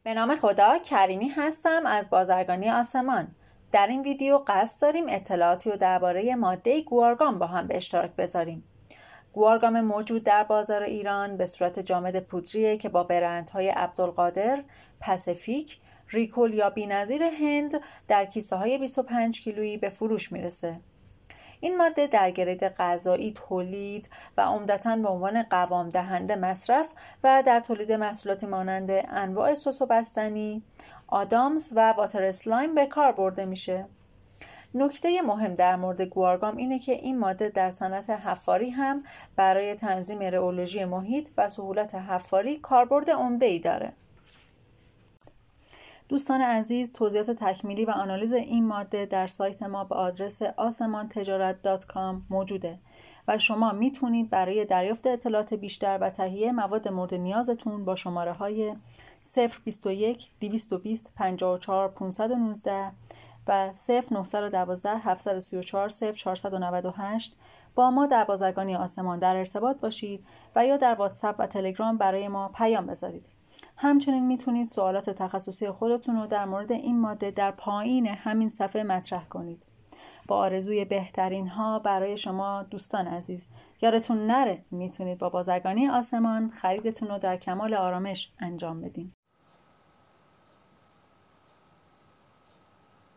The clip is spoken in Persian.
به نام خدا، کریمی هستم از بازرگانی آسمان. در این ویدیو قصد داریم اطلاعاتی رو درباره ماده گوارگام با هم به اشتراک بذاریم. گوارگام موجود در بازار ایران به صورت جامد پودریه که با برندهای عبدالقادر، پاسیفیک، ریکول یا بی‌نظیر هند در کیسه های 25 کیلویی به فروش میرسه. این ماده در گرید غذایی تولید و عمدتاً به عنوان قوام دهنده مصرف و در تولید محصولاتی مانند انواع سس و بستنی، آدامس و واتر اسلایم به کار برده میشه. نکته مهم در مورد گوارگام اینه که این ماده در صنعت حفاری هم برای تنظیم رئولوژی محیط و سهولت حفاری کاربرد عمده‌ای داره. دوستان عزیز، توضیحات تکمیلی و آنالیز این ماده در سایت ما به آدرس asamantejarat.com موجوده و شما میتونید برای دریافت اطلاعات بیشتر و تهیه مواد مورد نیازتون با شماره های 021 220 54 519 و 0912 734 0498 با ما در بازرگانی آسمان در ارتباط باشید و یا در واتساپ و تلگرام برای ما پیام بذارید. همچنین میتونید سوالات تخصصی خودتون رو در مورد این ماده در پایین همین صفحه مطرح کنید. با آرزوی بهترین ها برای شما دوستان عزیز. یادتون نره میتونید با بازرگانی آسمان خریدتون رو در کمال آرامش انجام بدین.